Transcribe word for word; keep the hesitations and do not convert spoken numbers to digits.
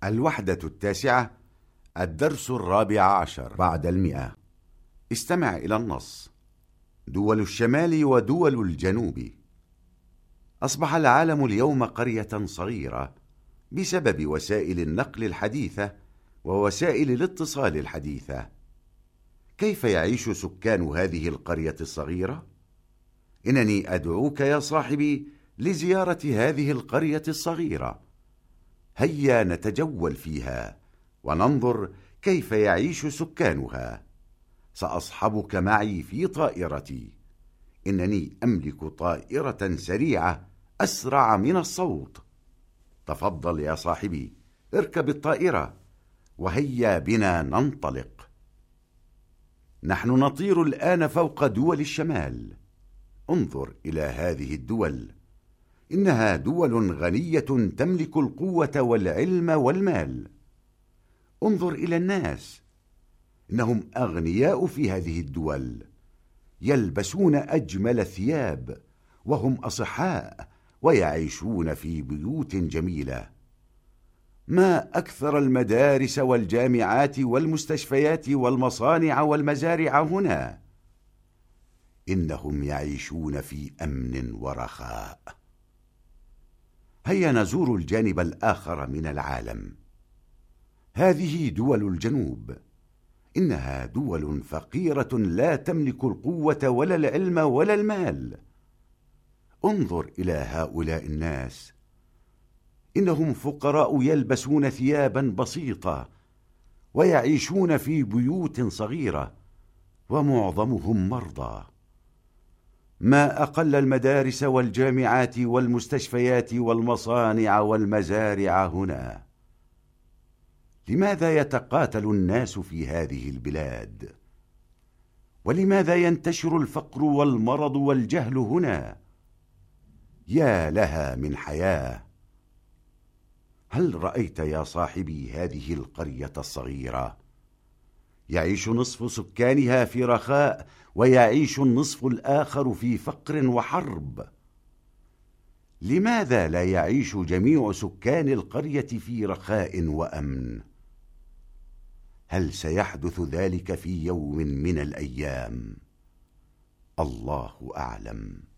الوحدة التاسعة، الدرس الرابع عشر بعد المئة. استمع إلى النص. دول الشمال ودول الجنوب. أصبح العالم اليوم قرية صغيرة بسبب وسائل النقل الحديثة ووسائل الاتصال الحديثة. كيف يعيش سكان هذه القرية الصغيرة؟ إنني أدعوك يا صاحبي لزيارة هذه القرية الصغيرة. هيا نتجول فيها وننظر كيف يعيش سكانها. سأصحبك معي في طائرتي. إنني أملك طائرة سريعة أسرع من الصوت. تفضل يا صاحبي، اركب الطائرة وهيا بنا ننطلق. نحن نطير الآن فوق دول الشمال. انظر إلى هذه الدول، إنها دول غنية تملك القوة والعلم والمال. انظر إلى الناس، إنهم أغنياء في هذه الدول، يلبسون أجمل ثياب وهم أصحاء ويعيشون في بيوت جميلة. ما أكثر المدارس والجامعات والمستشفيات والمصانع والمزارع هنا. إنهم يعيشون في أمن ورخاء. هيا نزور الجانب الآخر من العالم. هذه دول الجنوب، إنها دول فقيرة لا تملك القوة ولا العلم ولا المال. انظر إلى هؤلاء الناس، إنهم فقراء يلبسون ثيابا بسيطة ويعيشون في بيوت صغيرة، ومعظمهم مرضى. ما أقل المدارس والجامعات والمستشفيات والمصانع والمزارع هنا. لماذا يتقاتل الناس في هذه البلاد؟ ولماذا ينتشر الفقر والمرض والجهل هنا؟ يا لها من حياة! هل رأيت يا صاحبي هذه القرية الصغيرة؟ يعيش نصف سكانها في رخاء، ويعيش النصف الآخر في فقر وحرب. لماذا لا يعيش جميع سكان القرية في رخاء وأمن؟ هل سيحدث ذلك في يوم من الأيام؟ الله أعلم.